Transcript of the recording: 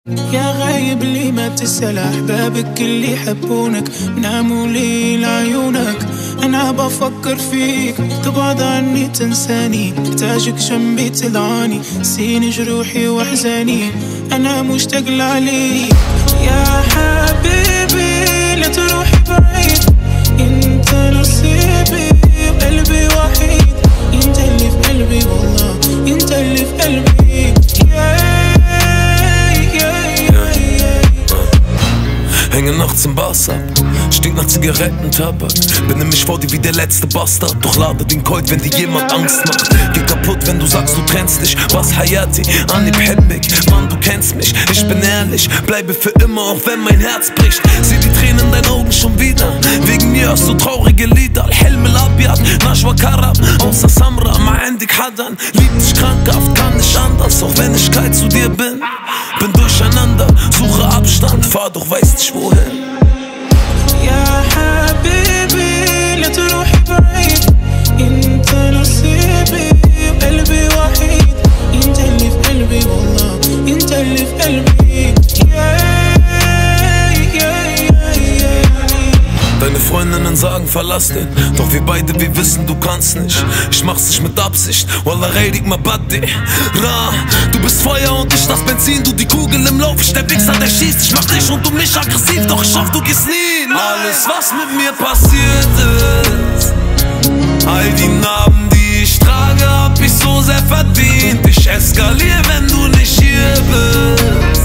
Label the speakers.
Speaker 1: يا غايب لي ما تسأل أحبابك اللي يحبونك ناموا لي لعيونك. أنا بفكر فيك تبعد عني تنساني، محتاجك جنبي تدعاني نسيني جروحي وأحزاني. أنا مشتاق لعليك يا حبيبي لا تروح بعيد، انت نصيبي وقلبي وحيد، انت اللي في قلبي والله انت اللي في قلبي.
Speaker 2: Hänge nachts im Bars ab, stinkt nach Zigarettentabak. Benehme mich vor dir wie der letzte Bastard, doch lade den Colt, wenn dir jemand Angst macht. Geh kaputt, wenn du sagst, du trennst dich. Was Hayati, Anib Helmig, Mann, du kennst mich. Ich bin ehrlich, bleibe für immer, auch wenn mein Herz bricht. Sieh die Tränen in deinen Augen schon wieder, wegen mir hörst du traurige Lieder. Al-Helm al-Abiyad, Najwa Karam, außer Samra, ma endik Hadan. Lieb dich krankhaft, kann nicht anders, auch wenn ich kalt zu dir bin. Bin durcheinander, suche Abstand, fahr doch weiß nicht wohin.
Speaker 1: يا حبيبي لا تروح بعيد، انت نصيبي وقلبي وحيد، انت اللي في قلبي والله انت اللي في قلبي.
Speaker 2: Deine Freundinnen sagen, verlass den, doch wir beide, wir wissen, du kannst nicht. Ich mach's nicht mit Absicht, Wallah redig ma baddi. Ra, du bist Feuer und ich das Benzin, du die Kugel im Lauf, ich der Wichser, der schießt. Ich mach dich und du mich aggressiv, doch ich hoff, du gehst nie. Alles, was mit mir passiert ist, all die Narben, die ich trage, hab ich so sehr verdient. Ich eskalier, wenn du nicht hier bist.